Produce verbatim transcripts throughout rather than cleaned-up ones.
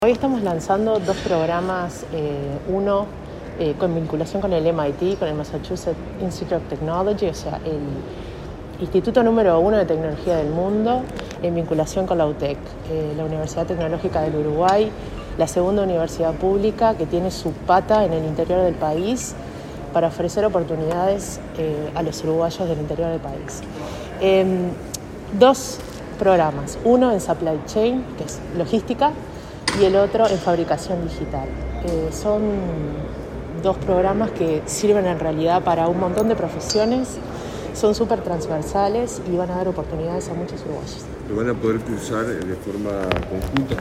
Hoy estamos lanzando dos programas, eh, uno eh, con vinculación con el M I T, con el Massachusetts Institute of Technology, o sea, el instituto número uno de tecnología del mundo, en vinculación con la U T E C, eh, la Universidad Tecnológica del Uruguay, la segunda universidad pública que tiene su pata en el interior del país para ofrecer oportunidades eh, a los uruguayos del interior del país. Eh, dos programas, uno en Supply Chain, que es logística, y el otro en fabricación digital. Eh, son dos programas que sirven en realidad para un montón de profesiones, son súper transversales y van a dar oportunidades a muchos uruguayos. ¿Lo van a poder cursar de forma conjunta?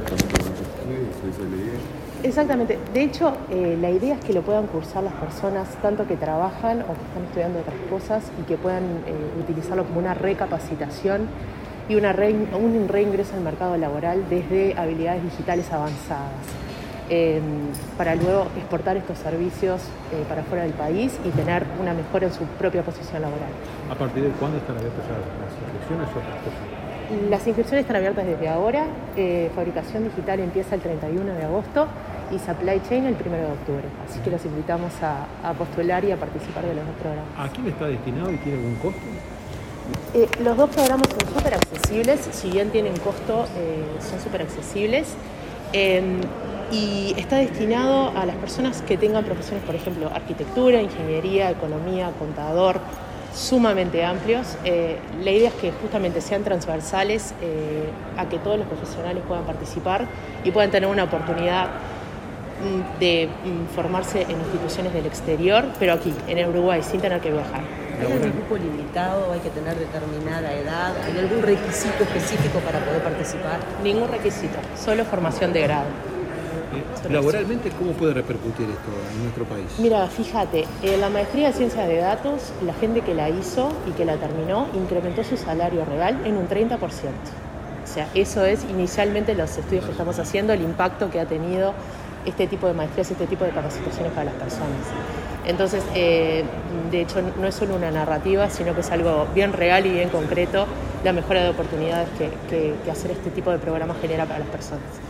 Exactamente. De hecho, eh, la idea es que lo puedan cursar las personas tanto que trabajan o que están estudiando otras cosas y que puedan eh, utilizarlo como una recapacitación y una re, un reingreso al mercado laboral desde habilidades digitales avanzadas, eh, para luego exportar estos servicios eh, para fuera del país y tener una mejora en su propia posición laboral. ¿A partir de cuándo están abiertas las inscripciones o otras cosas? Las inscripciones están abiertas desde ahora. Eh, fabricación digital empieza el treinta y uno de agosto y Supply Chain el primero de octubre. Así que los invitamos a, a postular y a participar de los dos programas. ¿A quién está destinado y tiene algún costo? Eh, los dos programas son súper accesibles, si bien tienen costo, eh, son súper accesibles. Eh, y está destinado a las personas que tengan profesiones, por ejemplo, arquitectura, ingeniería, economía, contador, sumamente amplios. Eh, la idea es que justamente sean transversales, eh, a que todos los profesionales puedan participar y puedan tener una oportunidad de formarse en instituciones del exterior, pero aquí, en Uruguay, sin tener que viajar. ¿Hay algún grupo limitado? ¿Hay que tener determinada edad? ¿Hay algún requisito específico para poder participar? Ningún requisito, solo formación de grado. Eh, ¿Laboralmente cómo puede repercutir esto en nuestro país? Mira, fíjate, en la maestría de Ciencias de Datos, la gente que la hizo y que la terminó incrementó su salario real en un treinta por ciento. O sea, eso es inicialmente los estudios que estamos haciendo, el impacto que ha tenido este tipo de maestrías, este tipo de capacitaciones para las personas. Entonces, eh, de hecho, no es solo una narrativa, sino que es algo bien real y bien concreto, la mejora de oportunidades que, que, que hacer este tipo de programas genera para las personas.